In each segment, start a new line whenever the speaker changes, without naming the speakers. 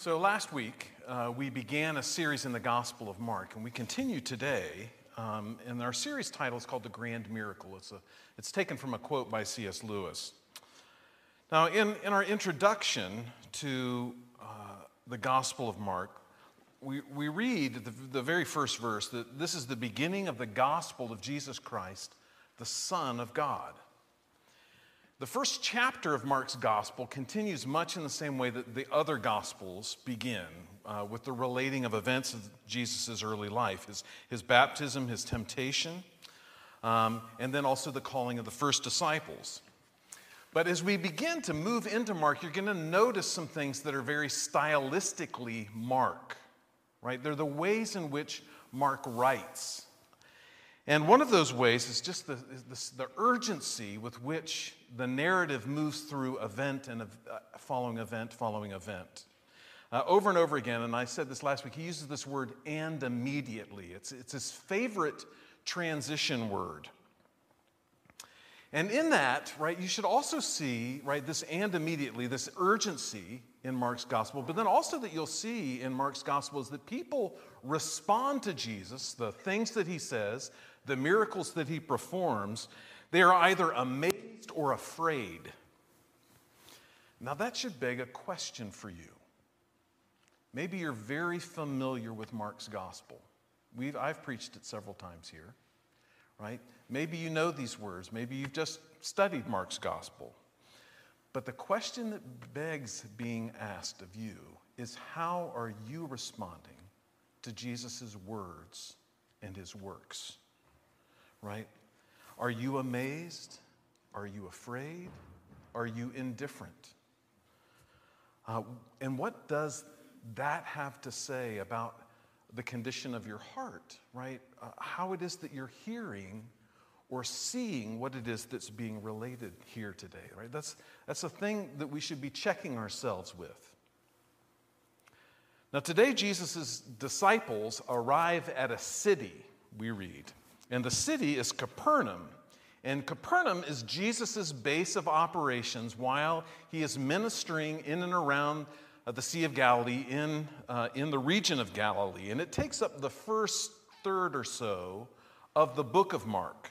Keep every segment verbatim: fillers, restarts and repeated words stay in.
So last week, uh, we began a series in the Gospel of Mark, and we continue today. Um, and our series title is called The Grand Miracle. It's, a, it's taken from a quote by C S Lewis. Now, in, in our introduction to uh, the Gospel of Mark, we, we read the, the very first verse that this is the beginning of the gospel of Jesus Christ, the Son of God. The first chapter of Mark's gospel continues much in the same way that the other gospels begin, uh, with the relating of events of Jesus' early life, his, his baptism, his temptation, um, and then also the calling of the first disciples. But as we begin to move into Mark, you're going to notice some things that are very stylistically Mark, right? They're the ways in which Mark writes. And one of those ways is just the, the, the urgency with which the narrative moves through event and uh, following event, following event. Uh, over and over again, and I said this last week, he uses this word "and immediately." It's, it's his favorite transition word. And in that, right, you should also see, right, this "and immediately," this urgency in Mark's gospel, but then also that you'll see in Mark's gospel is that people respond to Jesus, the things that he says, the miracles that he performs. They are either amazed or afraid. Now that should beg a question for you. Maybe you're very familiar with Mark's gospel. We've, I've preached it several times here, right? Maybe you know these words. Maybe you've just studied Mark's gospel. But the question that begs being asked of you is, how are you responding to Jesus' words and his works? Right? Are you amazed? Are you afraid? Are you indifferent? Uh, and what does that have to say about the condition of your heart, right? Uh, how it is that you're hearing or seeing what it is that's being related here today, right? That's, that's a thing that we should be checking ourselves with. Now today, Jesus' disciples arrive at a city, we read. And the city is Capernaum. And Capernaum is Jesus' base of operations while he is ministering in and around uh, the Sea of Galilee, in, uh, in the region of Galilee. And it takes up the first third or so of the book of Mark.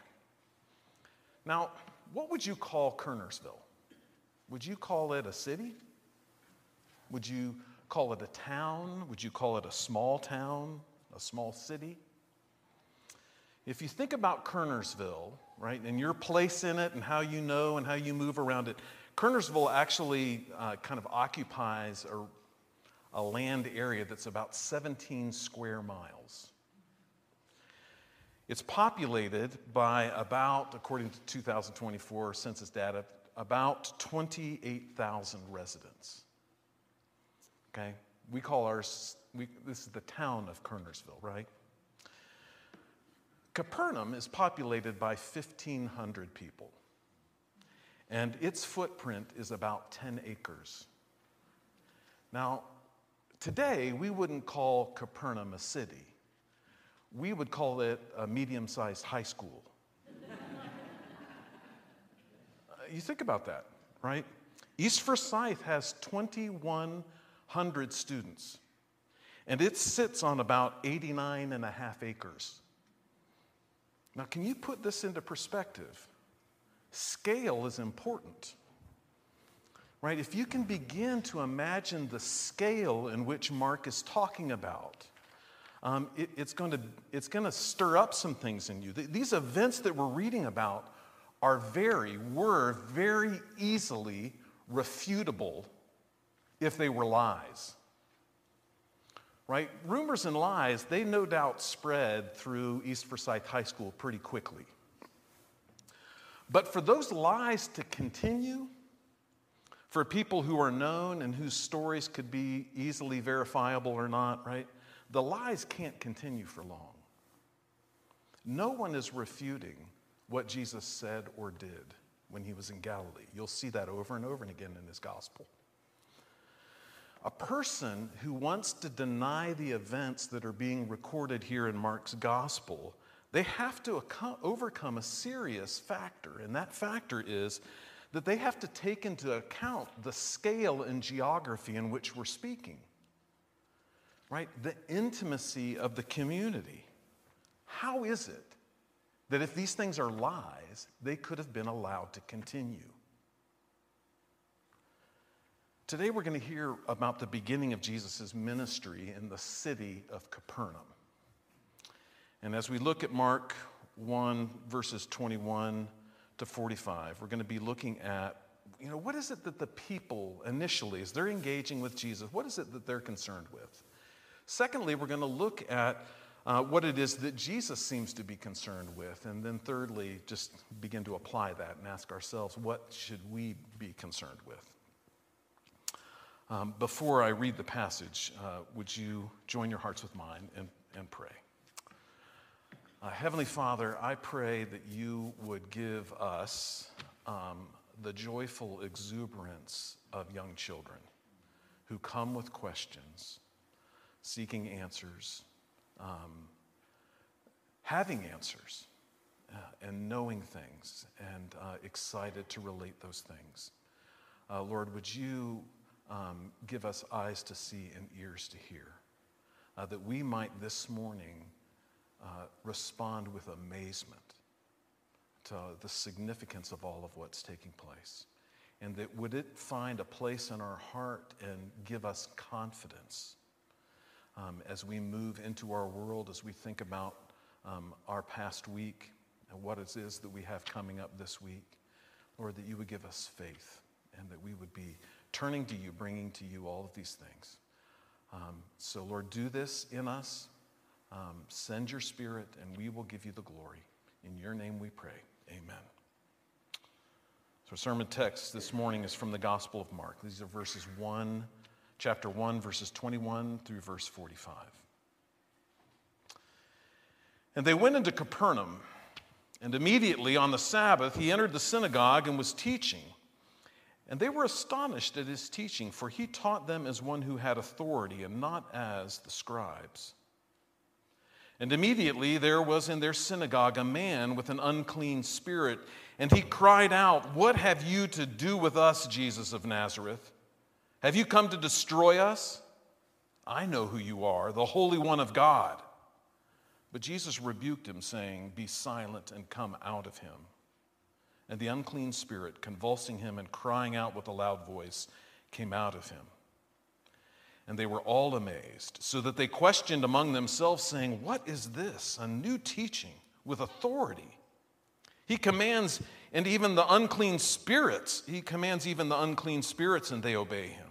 Now, what would you call Kernersville? Would you call it a city? Would you call it a town? Would you call it a small town, a small city? If you think about Kernersville, right, and your place in it and how you know and how you move around it, Kernersville actually uh, kind of occupies a, a land area that's about seventeen square miles. It's populated by about, according to two thousand twenty-four census data, about twenty-eight thousand residents. Okay? We call ours, we, this is the town of Kernersville, right? Capernaum is populated by fifteen hundred people, and its footprint is about ten acres. Now, today, we wouldn't call Capernaum a city. We would call it a medium-sized high school. You think about that, right? East Forsyth has twenty-one hundred students, and it sits on about eighty-nine and a half acres. Now, can you put this into perspective? Scale is important, right? If you can begin to imagine the scale in which Mark is talking about, um, it, it's going to, it's going to stir up some things in you. These events that we're reading about are very, were very easily refutable if they were lies. Right? Rumors and lies, they no doubt spread through East Forsyth High School pretty quickly. But for those lies to continue, for people who are known and whose stories could be easily verifiable or not, right? The lies can't continue for long. No one is refuting what Jesus said or did when he was in Galilee. You'll see that over and over and again in his gospel. A person who wants to deny the events that are being recorded here in Mark's gospel, they have to overcome a serious factor, and that factor is that they have to take into account the scale and geography in which we're speaking. right? The intimacy of the community. How is it that if these things are lies, they could have been allowed to continue? Today we're going to hear about the beginning of Jesus' ministry in the city of Capernaum. And as we look at Mark one, verses twenty-one to forty-five, we're going to be looking at, you know, what is it that the people initially, as they're engaging with Jesus, what is it that they're concerned with? Secondly, we're going to look at uh, what it is that Jesus seems to be concerned with. And then thirdly, just begin to apply that and ask ourselves, what should we be concerned with? Um, before I read the passage, uh, would you join your hearts with mine and, and pray? Uh, Heavenly Father, I pray that you would give us um, the joyful exuberance of young children who come with questions, seeking answers, um, having answers, uh, and knowing things, and uh, excited to relate those things. Uh, Lord, would you um, give us eyes to see and ears to hear, uh, that we might this morning uh, respond with amazement to the significance of all of what's taking place. And that would it find a place in our heart and give us confidence um, as we move into our world, as we think about um, our past week and what it is that we have coming up this week. Lord, that you would give us faith and that we would be turning to you, bringing to you all of these things. Um, so Lord, do this in us. Um, send your Spirit and we will give you the glory. In your name we pray. Amen. So our sermon text this morning is from the Gospel of Mark. These are verses one, chapter one, verses twenty-one through verse forty-five. And they went into Capernaum, and immediately on the Sabbath he entered the synagogue and was teaching. And they were astonished at his teaching, for he taught them as one who had authority and not as the scribes. And immediately there was in their synagogue a man with an unclean spirit, and he cried out, "What have you to do with us, Jesus of Nazareth? Have you come to destroy us? I know who you are, the Holy One of God." But Jesus rebuked him, saying, "Be silent and come out of him." And the unclean spirit, convulsing him and crying out with a loud voice, came out of him. And they were all amazed, so that they questioned among themselves, saying, "What is this? A new teaching with authority. He commands, and even the unclean spirits, he commands even the unclean spirits, and they obey him."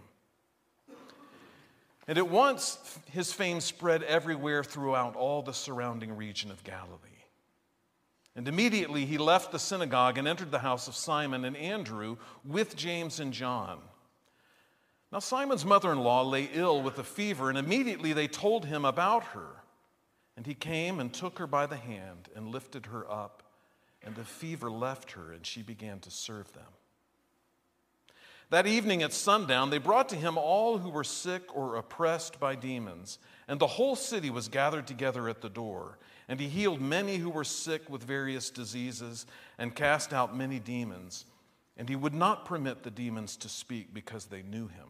And at once his fame spread everywhere throughout all the surrounding region of Galilee. And immediately he left the synagogue and entered the house of Simon and Andrew with James and John. Now Simon's mother-in-law lay ill with a fever, and immediately they told him about her. And he came and took her by the hand and lifted her up, and the fever left her, and she began to serve them. That evening at sundown, they brought to him all who were sick or oppressed by demons, and the whole city was gathered together at the door. And he healed many who were sick with various diseases and cast out many demons. And he would not permit the demons to speak because they knew him.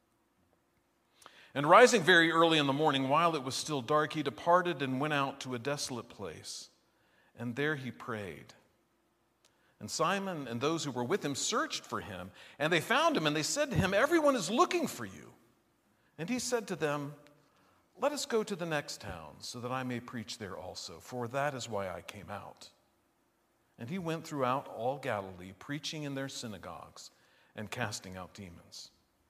And rising very early in the morning, while it was still dark, he departed and went out to a desolate place. And there he prayed. And Simon and those who were with him searched for him. And they found him, and they said to him, "Everyone is looking for you." And he said to them, "Let us go to the next town, so that I may preach there also, for that is why I came out." And he went throughout all Galilee, preaching in their synagogues and casting out demons.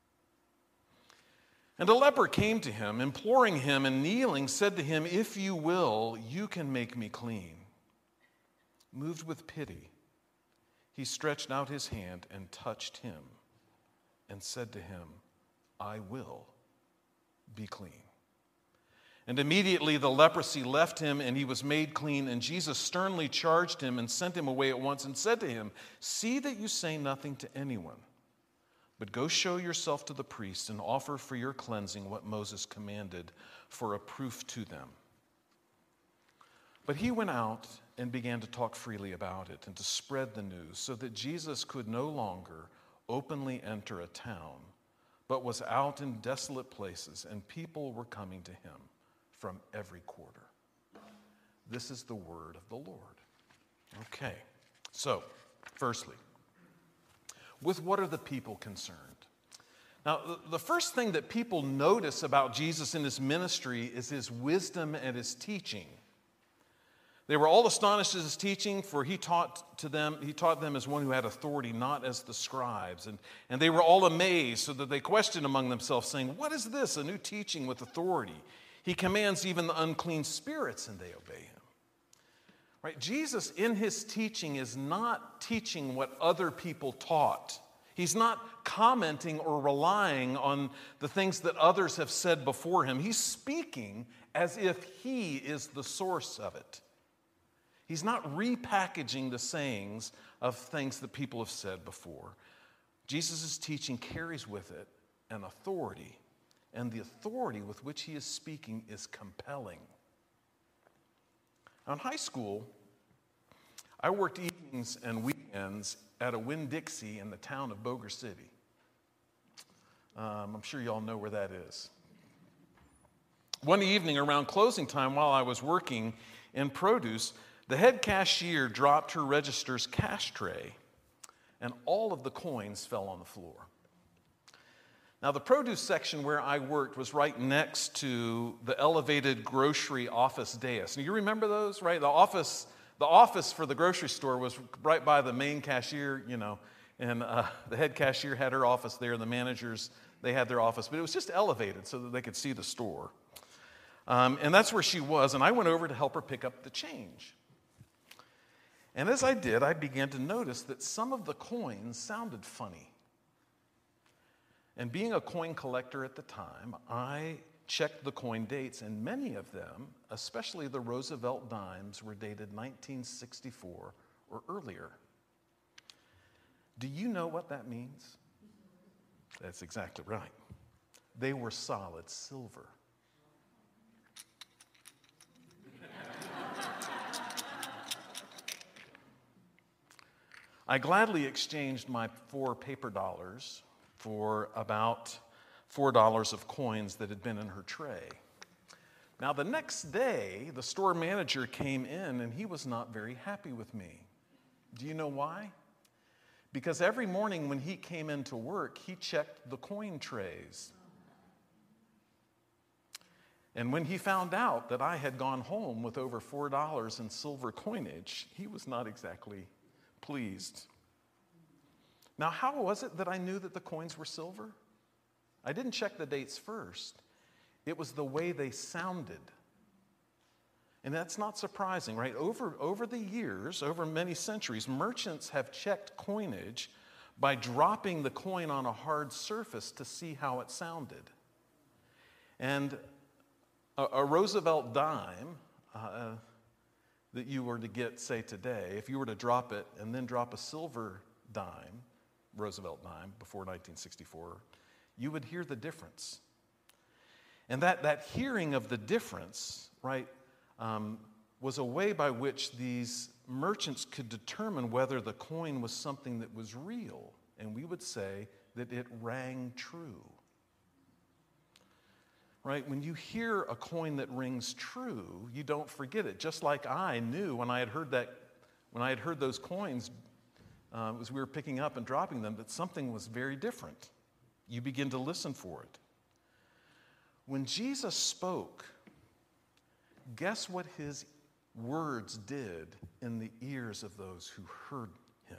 And a leper came to him, imploring him, and kneeling, said to him, "If you will, you can make me clean." Moved with pity, he stretched out his hand and touched him and said to him, "I will, be clean." And immediately the leprosy left him, and he was made clean. And Jesus sternly charged him and sent him away at once and said to him, "See that you say nothing to anyone, but go show yourself to the priest and offer for your cleansing what Moses commanded for a proof to them." But he went out and began to talk freely about it and to spread the news, so that Jesus could no longer openly enter a town, but was out in desolate places, and people were coming to him from every quarter. This is the word of the Lord. Okay, so, firstly, with what are the people concerned? Now, the first thing that people notice about Jesus in his ministry is his wisdom and his teaching. They were all astonished at his teaching, for he taught to them, he taught them as one who had authority, not as the scribes. And, and they were all amazed, so that they questioned among themselves, saying, "What is this, a new teaching with authority? He commands even the unclean spirits, and they obey him." Right? Jesus, in his teaching, is not teaching what other people taught. He's not commenting or relying on the things that others have said before him. He's speaking as if he is the source of it. He's not repackaging the sayings of things that people have said before. Jesus' teaching carries with it an authority, and the authority with which he is speaking is compelling. Now, in high school, I worked evenings and weekends at a Winn-Dixie in the town of Boger City. Um, I'm sure you all know where that is. One evening around closing time, while I was working in produce, the head cashier dropped her register's cash tray, and all of the coins fell on the floor. Now, the produce section where I worked was right next to the elevated grocery office dais. Now, you remember those, right? The office, the office for the grocery store was right by the main cashier, you know, and uh, the head cashier had her office there, and the managers, they had their office, but it was just elevated so that they could see the store. Um, and that's where she was, and I went over to help her pick up the change. And as I did, I began to notice that some of the coins sounded funny. And being a coin collector at the time, I checked the coin dates, and many of them, especially the Roosevelt dimes, were dated nineteen sixty-four or earlier. Do you know what that means? That's exactly right. They were solid silver. I gladly exchanged my four paper dollars for about four dollars of coins that had been in her tray. Now, the next day, the store manager came in, and he was not very happy with me. Do you know why? Because every morning when he came into work, he checked the coin trays. And when he found out that I had gone home with over four dollars in silver coinage, he was not exactly pleased. Now, how was it that I knew that the coins were silver? I didn't check the dates first. It was the way they sounded. And that's not surprising, right? Over, over the years, over many centuries, merchants have checked coinage by dropping the coin on a hard surface to see how it sounded. And a, a Roosevelt dime uh, that you were to get, say, today, if you were to drop it and then drop a silver dime, Roosevelt dime, before nineteen sixty-four, you would hear the difference. And that, that hearing of the difference, right, um, was a way by which these merchants could determine whether the coin was something that was real. And we would say that it rang true. Right? When you hear a coin that rings true, you don't forget it. Just like I knew when I had heard that, when I had heard those coins uh, as we were picking up and dropping them, that something was very different. You begin to listen for it. When Jesus spoke, guess what his words did in the ears of those who heard him?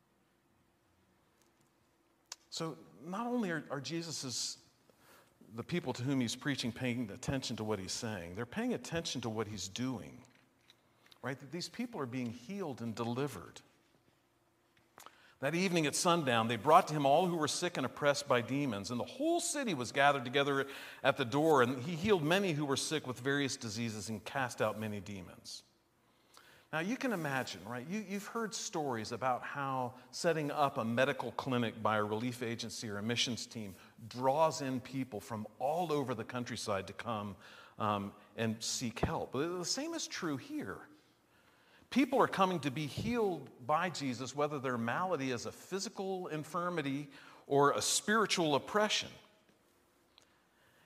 So not only are, are Jesus's the people to whom he's preaching paying attention to what he's saying, they're paying attention to what he's doing, right? That these people are being healed and delivered. That evening at sundown, they brought to him all who were sick and oppressed by demons, and the whole city was gathered together at the door, and he healed many who were sick with various diseases and cast out many demons. Now, you can imagine, right? You, you've heard stories about how setting up a medical clinic by a relief agency or a missions team draws in people from all over the countryside to come um, and seek help. But the same is true here. People are coming to be healed by Jesus, whether their malady is a physical infirmity or a spiritual oppression.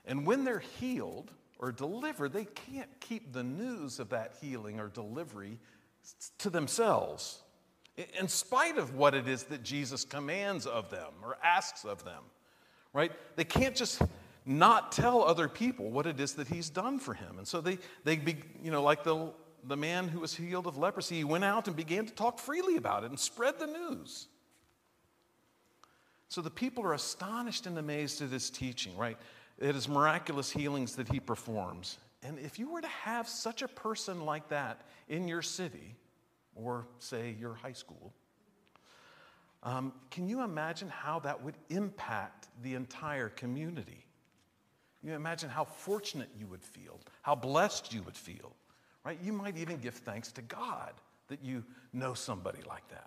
And when they're healed or delivered, they can't keep the news of that healing or delivery to themselves, in spite of what it is that Jesus commands of them or asks of them, right? They can't just not tell other people what it is that he's done for him. And so they, they be, you know, like the, the man who was healed of leprosy, he went out and began to talk freely about it and spread the news. So the people are astonished and amazed at his teaching, right? At his miraculous healings that he performs. And if you were to have such a person like that in your city, or say your high school, um, can you imagine how that would impact the entire community? You imagine how fortunate you would feel, how blessed you would feel, right? You might even give thanks to God that you know somebody like that.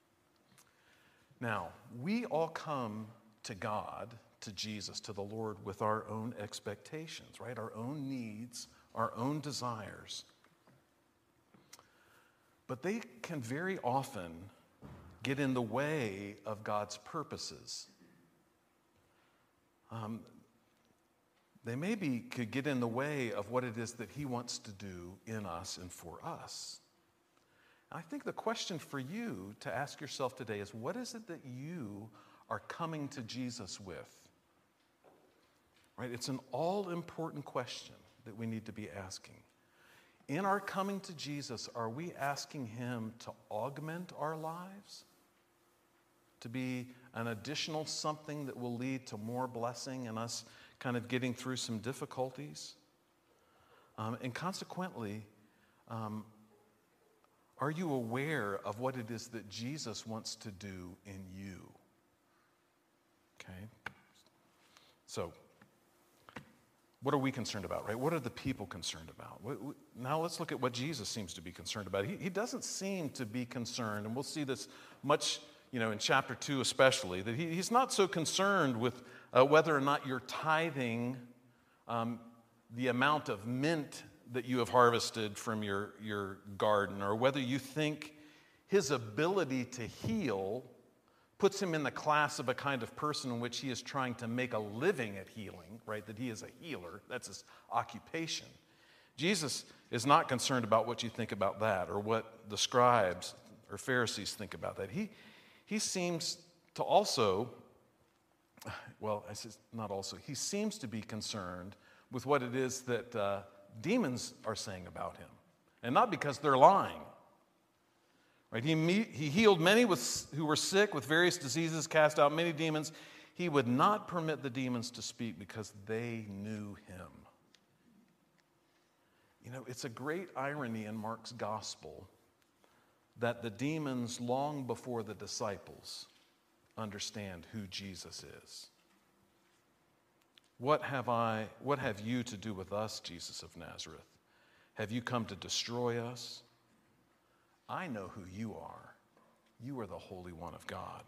Now, we all come to God, to Jesus, to the Lord with our own expectations, right? Our own needs, our own desires. But they can very often get in the way of God's purposes. Um, they maybe could get in the way of what it is that he wants to do in us and for us. And I think the question for you to ask yourself today is, what is it that you are coming to Jesus with? Right? It's an all-important question that we need to be asking. In our coming to Jesus, are we asking him to augment our lives? To be an additional something that will lead to more blessing and us kind of getting through some difficulties? Um, and consequently, um, are you aware of what it is that Jesus wants to do in you? Okay? So, what are we concerned about, right? What are the people concerned about? Now let's look at what Jesus seems to be concerned about. He, he doesn't seem to be concerned, and we'll see this much, you know, in chapter two especially, that he, he's not so concerned with uh, whether or not you're tithing um, the amount of mint that you have harvested from your, your garden, or whether you think his ability to heal puts him in the class of a kind of person in which he is trying to make a living at healing, right? That he is a healer. That's his occupation. Jesus is not concerned about what you think about that or what the scribes or Pharisees think about that. He, he seems to also, well, I said not also, he seems to be concerned with what it is that uh, demons are saying about him. And not because they're lying. Right? He, he healed many with, who were sick with various diseases, cast out many demons. He would not permit the demons to speak because they knew him. You know, it's a great irony in Mark's gospel that the demons, long before the disciples, understand who Jesus is. What have I, what have you to do with us, Jesus of Nazareth? Have you come to destroy us? I know who you are. You are the Holy One of God.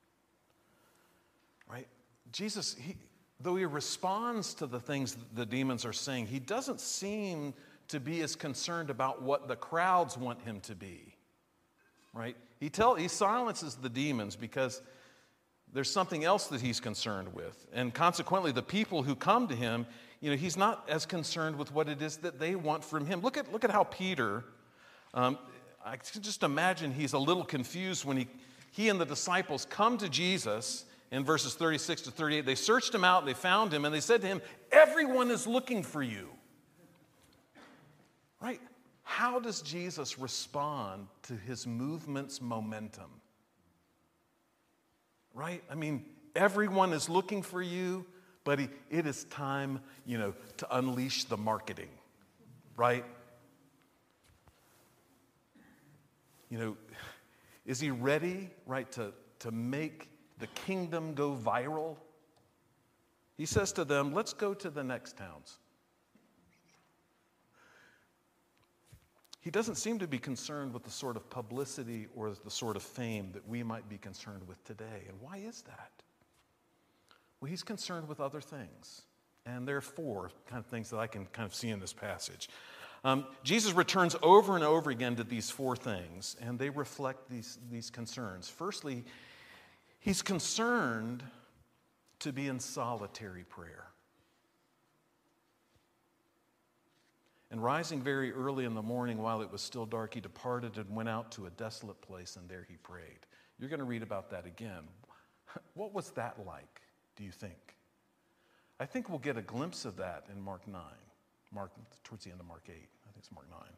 Right? Jesus, he, though he responds to the things the demons are saying, he doesn't seem to be as concerned about what the crowds want him to be. Right? He, tell, he silences the demons because there's something else that he's concerned with. And consequently, the people who come to him, you know, he's not as concerned with what it is that they want from him. Look at, look at how Peter... Um, I can just imagine he's a little confused when he, he and the disciples come to Jesus in verses thirty-six to thirty-eight. They searched him out, they found him, and they said to him, "Everyone is looking for you." Right? How does Jesus respond to his movement's momentum? Right? I mean, everyone is looking for you, but he, it is time, you know, to unleash the marketing. Right? You know, is he ready, right, to, to make the kingdom go viral? He says to them, let's go to the next towns. He doesn't seem to be concerned with the sort of publicity or the sort of fame that we might be concerned with today. And why is that? Well, he's concerned with other things. And there are four kind of things that I can kind of see in this passage. Um, Jesus returns over and over again to these four things, and they reflect these, these concerns. Firstly, he's concerned to be in solitary prayer. And rising very early in the morning while it was still dark, he departed and went out to a desolate place, and there he prayed. You're going to read about that again. What was that like, do you think? I think we'll get a glimpse of that in Mark nine, Mark, towards the end of Mark eight. I think it's Mark nine.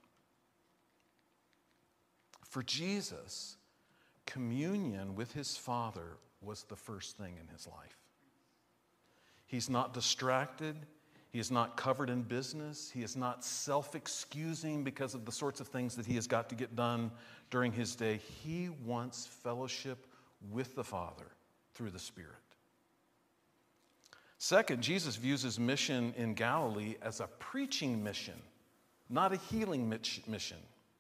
For Jesus, communion with his Father was the first thing in his life. He's not distracted. He is not covered in business. He is not self-excusing because of the sorts of things that he has got to get done during his day. He wants fellowship with the Father through the Spirit. Second, Jesus views his mission in Galilee as a preaching mission, not a healing mission.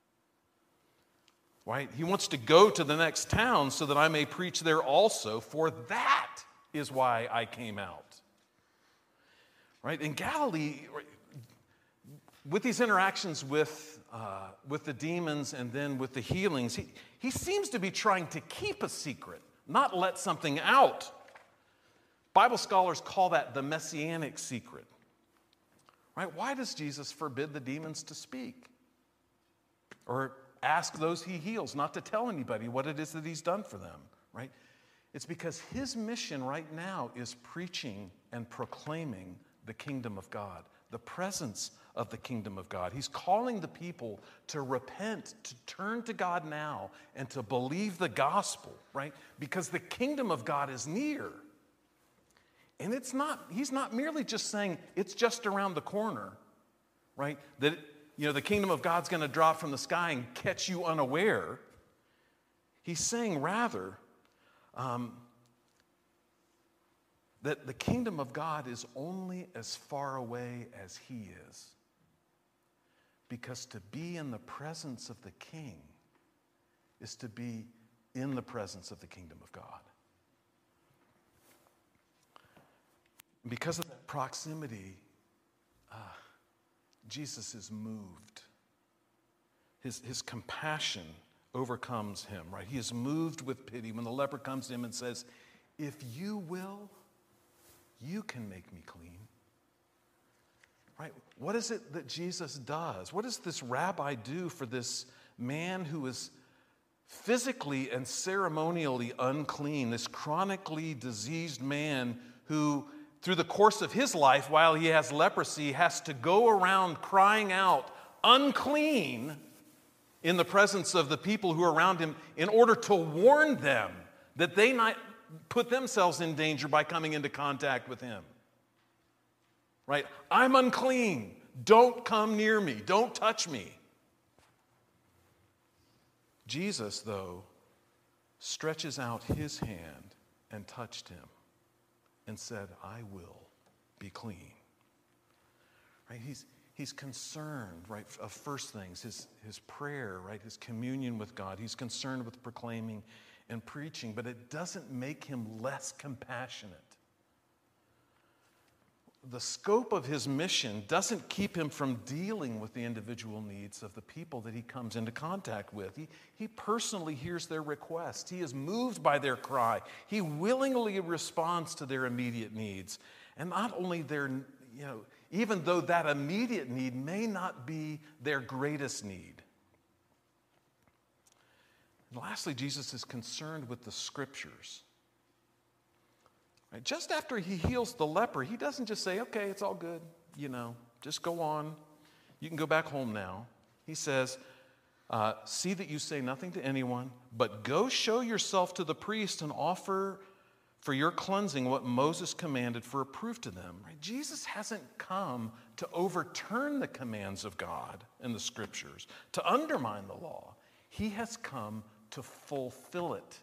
Right? He wants to go to the next town so that I may preach there also, for that is why I came out. Right? In Galilee, with these interactions with, uh, with the demons and then with the healings, he, he seems to be trying to keep a secret, not let something out. Bible scholars call that the messianic secret. Right? Why does Jesus forbid the demons to speak? Or ask those he heals not to tell anybody what it is that he's done for them, right? It's because his mission right now is preaching and proclaiming the kingdom of God, the presence of the kingdom of God. He's calling the people to repent, to turn to God now, and to believe the gospel, right? Because the kingdom of God is near. And it's not, he's not merely just saying it's just around the corner, right? That you know, the kingdom of God's going to drop from the sky and catch you unaware. He's saying rather um, that the kingdom of God is only as far away as he is. Because to be in the presence of the king is to be in the presence of the kingdom of God. Because of that proximity, uh, Jesus is moved. His, his compassion overcomes him, right? He is moved with pity. When the leper comes to him and says, if you will, you can make me clean. Right? What is it that Jesus does? What does this rabbi do for this man who is physically and ceremonially unclean, this chronically diseased man who through the course of his life, while he has leprosy, has to go around crying out, unclean, in the presence of the people who are around him in order to warn them that they not put themselves in danger by coming into contact with him. Right? I'm unclean. Don't come near me. Don't touch me. Jesus, though, stretches out his hand and touched him and said, I will be clean. Right? He's, he's concerned, right, of first things, his, his prayer, right, his communion with God. He's concerned with proclaiming and preaching, but it doesn't make him less compassionate. The scope of his mission doesn't keep him from dealing with the individual needs of the people that he comes into contact with. He, he personally hears their request. He is moved by their cry. He willingly responds to their immediate needs. And not only their, you know, even though that immediate need may not be their greatest need. And lastly, Jesus is concerned with the scriptures. Right? Just after he heals the leper, he doesn't just say, okay, it's all good, you know, just go on. You can go back home now. He says, uh, see that you say nothing to anyone, but go show yourself to the priest and offer for your cleansing what Moses commanded for a proof to them. Right? Jesus hasn't come to overturn the commands of God in the scriptures, to undermine the law. He has come to fulfill it.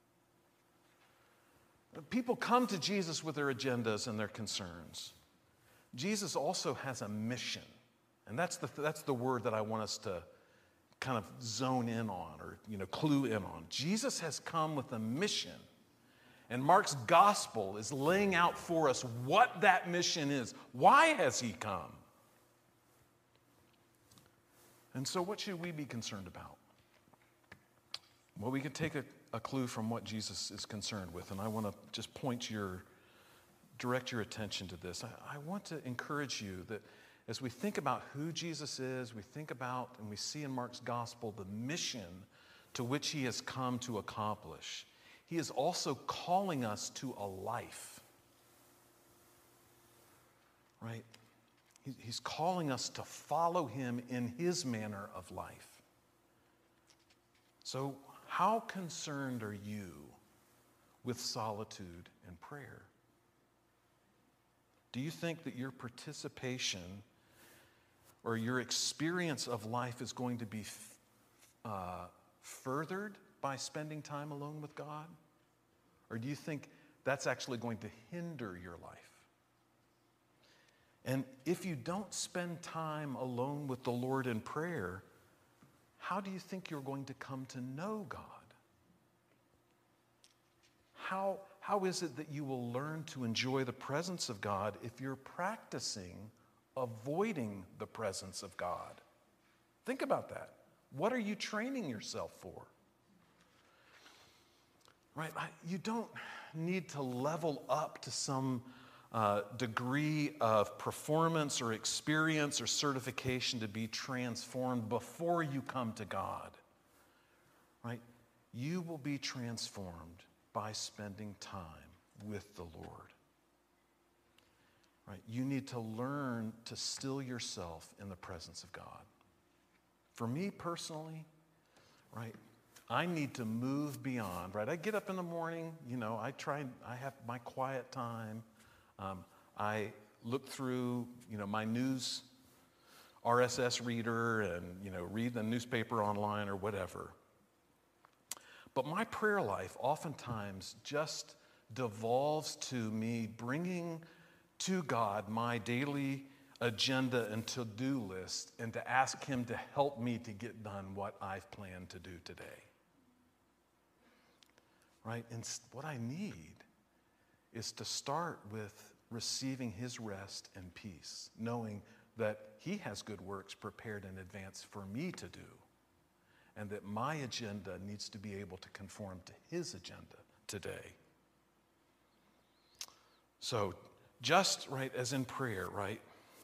People come to Jesus with their agendas and their concerns. Jesus also has a mission. And that's the, that's the word that I want us to kind of zone in on or, you know, clue in on. Jesus has come with a mission. And Mark's gospel is laying out for us what that mission is. Why has he come? And so what should we be concerned about? Well, we could take a, a clue from what Jesus is concerned with, and I want to just point your, direct your attention to this. I, I want to encourage you that as we think about who Jesus is, we think about and we see in Mark's gospel the mission to which he has come to accomplish. He is also calling us to a life, right? He's calling us to follow him in his manner of life. So, how concerned are you with solitude and prayer? Do you think that your participation or your experience of life is going to be uh, furthered by spending time alone with God? Or do you think that's actually going to hinder your life? And if you don't spend time alone with the Lord in prayer, how do you think you're going to come to know God? How, how is it that you will learn to enjoy the presence of God if you're practicing avoiding the presence of God? Think about that. What are you training yourself for? Right? You don't need to level up to some uh, degree of performance or experience or certification to be transformed before you come to God. Right? You will be transformed by spending time with the Lord. Right? You need to learn to still yourself in the presence of God. For me personally, right, I need to move beyond, right? I get up in the morning, you know, I try, I have my quiet time. Um, I look through, you know, my news R S S reader and, you know, read the newspaper online or whatever. But my prayer life oftentimes just devolves to me bringing to God my daily agenda and to-do list and to ask him to help me to get done what I've planned to do today. Right? And what I need is to start with receiving his rest and peace, knowing that he has good works prepared in advance for me to do, and that my agenda needs to be able to conform to his agenda today. So, just right as in prayer, right?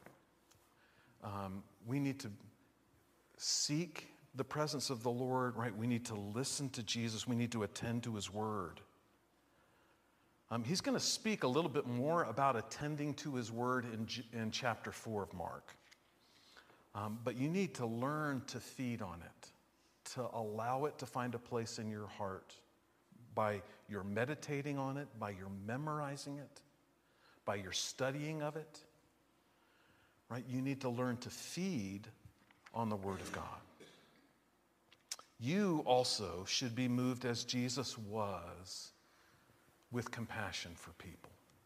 Um, we need to seek the presence of the Lord, right? We need to listen to Jesus. We need to attend to his word. Um, he's going to speak a little bit more about attending to his word in, in chapter four of Mark. Um, but you need to learn to feed on it, to allow it to find a place in your heart by your meditating on it, by your memorizing it, by your studying of it. Right? You need to learn to feed on the Word of God. You also should be moved as Jesus was with compassion for people.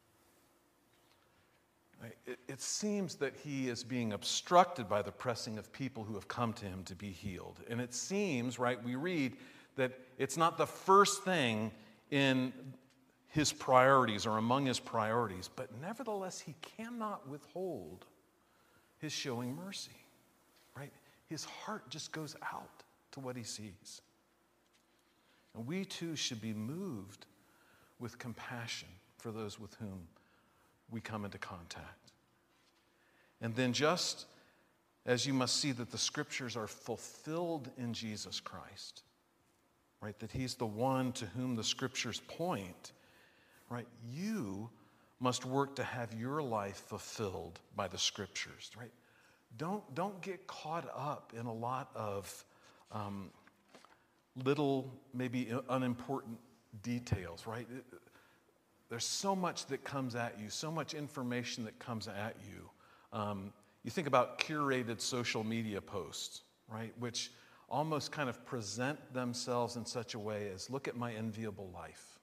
Right? It, it seems that he is being obstructed by the pressing of people who have come to him to be healed. And it seems, right, we read that it's not the first thing in his priorities or among his priorities, but nevertheless, he cannot withhold his showing mercy, right? His heart just goes out to what he sees. And we too should be moved with compassion for those with whom we come into contact. And then just as you must see that the scriptures are fulfilled in Jesus Christ, right? That he's the one to whom the scriptures point, right? You must work to have your life fulfilled by the scriptures, right? Don't, don't get caught up in a lot of um, little, maybe unimportant details, right? It, there's so much that comes at you, so much information that comes at you. Um, you think about curated social media posts, right? Which almost kind of present themselves in such a way as, look at my enviable life.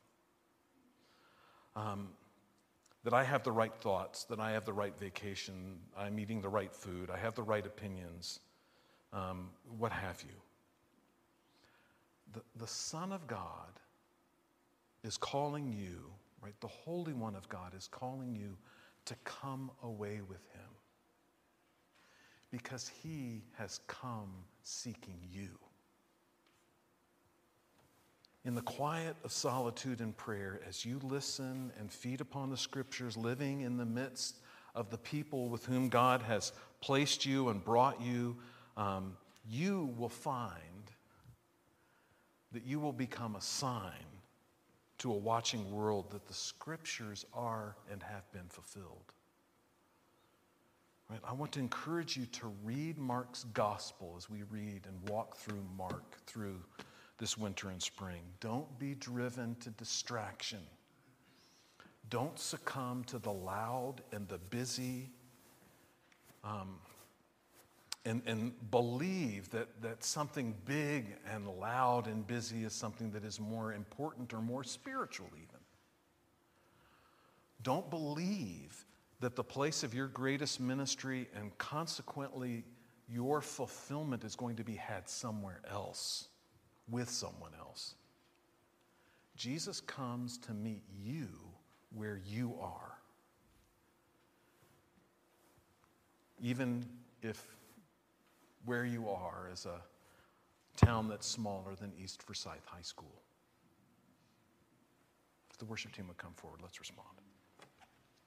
Um, that I have the right thoughts, that I have the right vacation, I'm eating the right food, I have the right opinions, um, what have you. The, the Son of God is calling you, right? The Holy One of God is calling you to come away with him because he has come seeking you. In the quiet of solitude and prayer, as you listen and feed upon the scriptures, living in the midst of the people with whom God has placed you and brought you, um, you will find that you will become a sign to a watching world that the Scriptures are and have been fulfilled. Right? I want to encourage you to read Mark's gospel as we read and walk through Mark through this winter and spring. Don't be driven to distraction. Don't succumb to the loud and the busy, um, and, and believe that, that something big and loud and busy is something that is more important or more spiritual even. Don't believe that the place of your greatest ministry and consequently your fulfillment is going to be had somewhere else with someone else. Jesus comes to meet you where you are. Even if where you are is a town that's smaller than East Forsyth High School. If the worship team would come forward, let's respond.